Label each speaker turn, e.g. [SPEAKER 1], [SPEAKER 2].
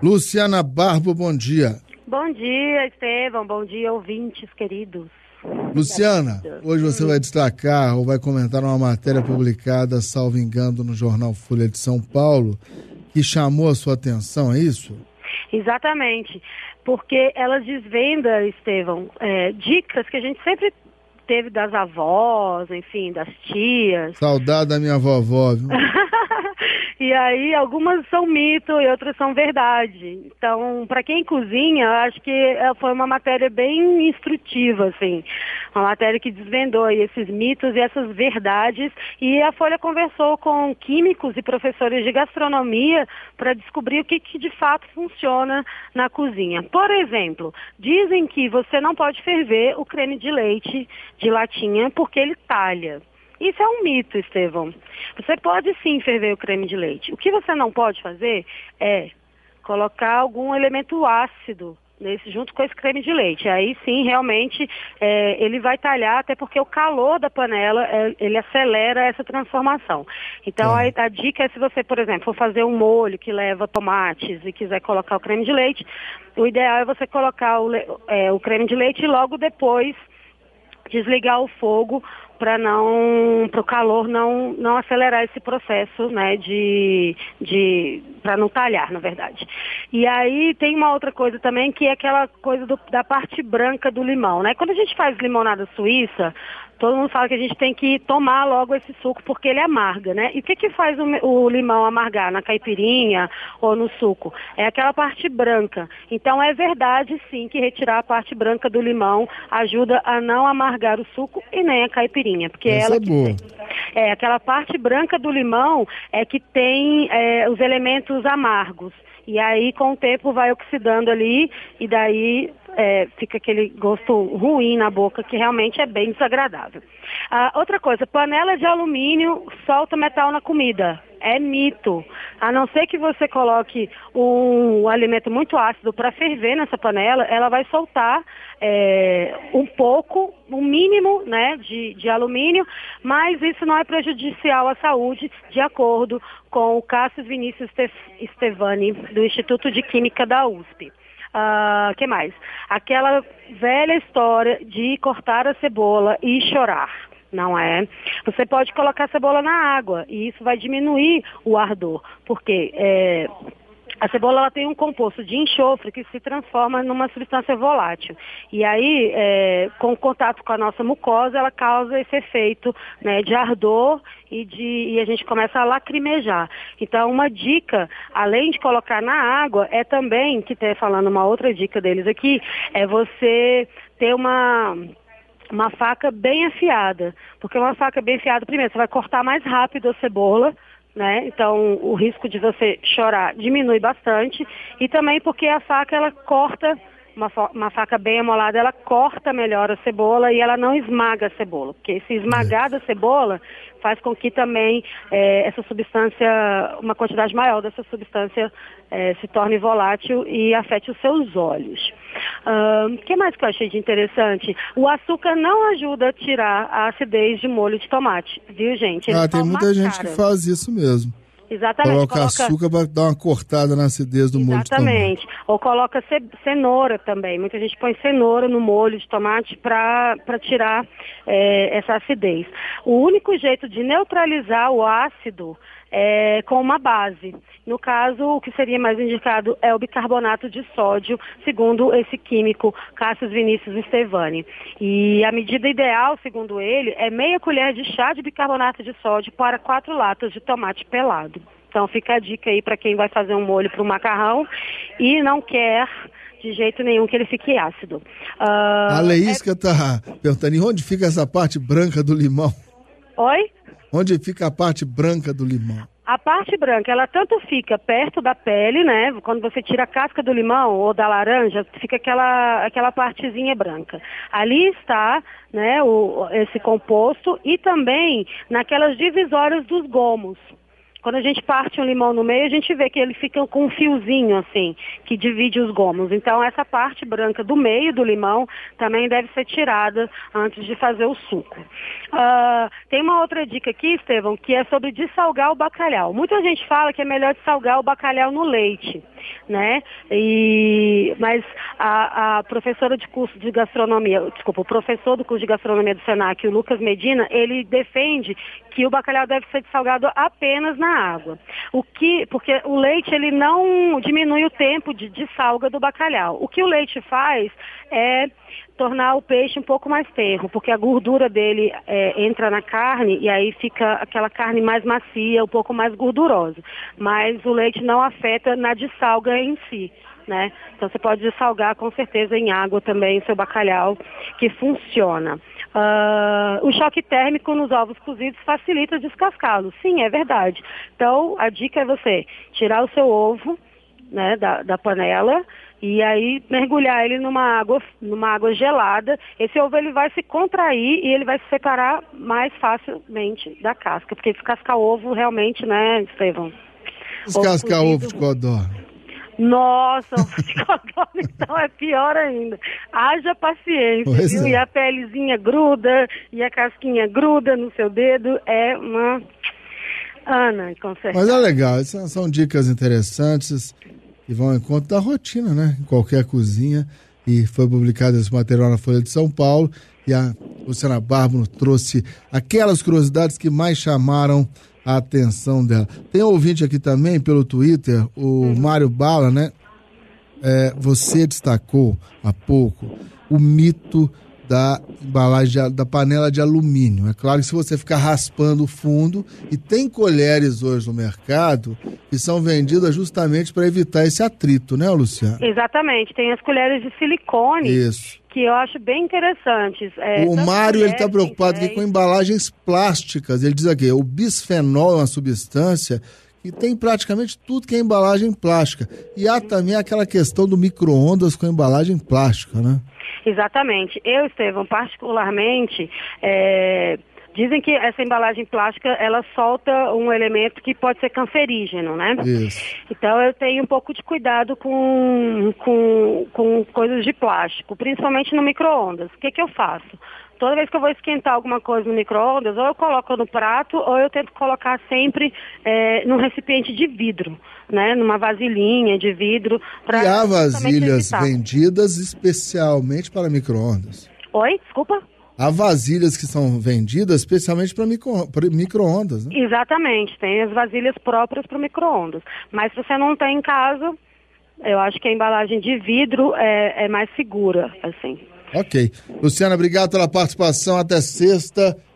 [SPEAKER 1] Luciana Barbo, bom dia.
[SPEAKER 2] Bom dia, Estevão. Bom dia, ouvintes queridos.
[SPEAKER 1] Luciana, hoje você vai destacar ou vai comentar uma matéria publicada, salvo engano, no jornal Folha de São Paulo, que chamou a sua atenção, é isso?
[SPEAKER 2] Exatamente, porque ela desvenda, Estevão, dicas que a gente sempre teve das avós, enfim, das tias.
[SPEAKER 1] Saudade da minha vovó, viu?
[SPEAKER 2] E aí, algumas são mito e outras são verdade. Então, para quem cozinha, eu acho que foi uma matéria bem instrutiva, assim. Uma matéria que desvendou aí esses mitos e essas verdades. E a Folha conversou com químicos e professores de gastronomia para descobrir o que de fato funciona na cozinha. Por exemplo, dizem que você não pode ferver o creme de leite de latinha porque ele talha. Isso é um mito, Estevão. Você pode sim ferver o creme de leite. O que você não pode fazer é colocar algum elemento ácido junto com esse creme de leite. Aí sim, realmente, ele vai talhar, até porque o calor da panela, ele acelera essa transformação. Então, a dica é, se você, por exemplo, for fazer um molho que leva tomates e quiser colocar o creme de leite, o ideal é você colocar o creme de leite e logo depois desligar o fogo para o calor não acelerar esse processo, né, para não talhar, na verdade. E aí tem uma outra coisa também, que é aquela coisa da parte branca do limão, né? Quando a gente faz limonada suíça, todo mundo fala que a gente tem que tomar logo esse suco porque ele amarga, né? E o que faz o limão amargar na caipirinha ou no suco? É aquela parte branca. Então é verdade sim que retirar a parte branca do limão ajuda a não amargar o suco e nem a caipirinha, porque
[SPEAKER 1] essa
[SPEAKER 2] ela
[SPEAKER 1] é boa.
[SPEAKER 2] Aquela parte branca do limão é que tem os elementos amargos. E aí, com o tempo, vai oxidando ali e daí fica aquele gosto ruim na boca, que realmente é bem desagradável. Outra coisa, panela de alumínio solta metal na comida. É mito. A não ser que você coloque um alimento muito ácido para ferver nessa panela, ela vai soltar um pouco, um mínimo, né, de alumínio, mas isso não é prejudicial à saúde, de acordo com o Cassius Vinícius Stevani, do Instituto de Química da USP. Que mais? Aquela velha história de cortar a cebola e chorar. Não é? Você pode colocar a cebola na água e isso vai diminuir o ardor, porque a cebola ela tem um composto de enxofre que se transforma numa substância volátil. E aí, com o contato com a nossa mucosa, ela causa esse efeito, né, de ardor e a gente começa a lacrimejar. Então, uma dica, além de colocar na água, é também, que está falando uma outra dica deles aqui, é você ter uma faca bem afiada. Porque uma faca bem afiada, primeiro, você vai cortar mais rápido a cebola, né? Então, o risco de você chorar diminui bastante. E também porque a faca, ela corta, uma faca bem amolada, ela corta melhor a cebola e ela não esmaga a cebola. Porque se esmagar a cebola, faz com que também essa substância, uma quantidade maior dessa substância se torne volátil e afete os seus olhos. O que mais que eu achei de interessante? O açúcar não ajuda a tirar a acidez de molho de tomate, viu, gente?
[SPEAKER 1] Tem muita gente que faz isso mesmo.
[SPEAKER 2] Exatamente.
[SPEAKER 1] Coloca açúcar para dar uma cortada na acidez do molho de tomate.
[SPEAKER 2] Exatamente. Ou coloca cenoura também. Muita gente põe cenoura no molho de tomate para tirar essa acidez. O único jeito de neutralizar o ácido é com uma base. No caso, o que seria mais indicado é o bicarbonato de sódio, segundo esse químico Cassius Vinícius Stevani. E a medida ideal, segundo ele, é meia colher de chá de bicarbonato de sódio para 4 latas de tomate pelado. Então fica a dica aí para quem vai fazer um molho para o macarrão e não quer de jeito nenhum que ele fique ácido.
[SPEAKER 1] A Leísca está perguntando, e onde fica essa parte branca do limão?
[SPEAKER 2] Oi?
[SPEAKER 1] Onde fica a parte branca do limão?
[SPEAKER 2] A parte branca, ela tanto fica perto da pele, né? Quando você tira a casca do limão ou da laranja, fica aquela partezinha branca. Ali está, né, esse composto e também naquelas divisórias dos gomos. Quando a gente parte um limão no meio, a gente vê que ele fica com um fiozinho, assim, que divide os gomos. Então, essa parte branca do meio do limão também deve ser tirada antes de fazer o suco. Tem uma outra dica aqui, Estevão, que é sobre dessalgar o bacalhau. Muita gente fala que é melhor dessalgar o bacalhau no leite, né? Mas a professora de curso de gastronomia, o professor do curso de gastronomia do Senac, o Lucas Medina, ele defende que o bacalhau deve ser dessalgado apenas na água. Porque o leite, ele não diminui o tempo de dessalga do bacalhau. O que o leite faz é tornar o peixe um pouco mais tenro, porque a gordura dele entra na carne e aí fica aquela carne mais macia, um pouco mais gordurosa. Mas o leite não afeta na dessalga em si, né? Então você pode dessalgar com certeza em água também o seu bacalhau, que funciona. O choque térmico nos ovos cozidos facilita descascá-los. Sim, é verdade. Então a dica é você tirar o seu ovo, né, da panela, e aí mergulhar ele numa água gelada. Esse ovo ele vai se contrair e ele vai se separar mais facilmente da casca, porque descascar ovo realmente, né, Estevão?
[SPEAKER 1] Descascar ovo de codorna.
[SPEAKER 2] Nossa, ovo de codorna então é pior ainda. Haja paciência,
[SPEAKER 1] pois
[SPEAKER 2] viu?
[SPEAKER 1] É.
[SPEAKER 2] E a pelezinha gruda, e a casquinha gruda no seu dedo, é uma... Ana, com certeza.
[SPEAKER 1] Mas é legal, essas são dicas interessantes que vão ao encontro da rotina, né? Em qualquer cozinha. E foi publicado esse material na Folha de São Paulo. E a Luciana Bárbaro trouxe aquelas curiosidades que mais chamaram a atenção dela. Tem um ouvinte aqui também pelo Twitter, o Mário Bala, né? Você destacou há pouco o mito da embalagem da panela de alumínio. É claro que se você ficar raspando o fundo, e tem colheres hoje no mercado que são vendidas justamente para evitar esse atrito, né, Luciana?
[SPEAKER 2] Exatamente, tem as colheres de silicone.
[SPEAKER 1] Isso.
[SPEAKER 2] Que eu acho bem interessantes.
[SPEAKER 1] O Mário, ele está preocupado aqui com embalagens plásticas. Ele diz aqui, o bisfenol é uma substância que tem praticamente tudo que é embalagem plástica. E há também aquela questão do micro-ondas com embalagem plástica, né?
[SPEAKER 2] Exatamente. Eu, Estevão, particularmente, dizem que essa embalagem plástica, ela solta um elemento que pode ser cancerígeno, né?
[SPEAKER 1] Isso.
[SPEAKER 2] Então eu tenho um pouco de cuidado com coisas de plástico, principalmente no micro-ondas. O que eu faço? Toda vez que eu vou esquentar alguma coisa no micro-ondas, ou eu coloco no prato, ou eu tento colocar sempre num recipiente de vidro, né? Numa vasilhinha de vidro.
[SPEAKER 1] E há vasilhas vendidas especialmente para micro-ondas.
[SPEAKER 2] Oi? Desculpa?
[SPEAKER 1] Há vasilhas que são vendidas especialmente para micro-ondas, né?
[SPEAKER 2] Exatamente, tem as vasilhas próprias para micro-ondas. Mas se você não tem em casa, eu acho que a embalagem de vidro é mais segura, assim.
[SPEAKER 1] Ok. Luciana, obrigado pela participação. Até sexta.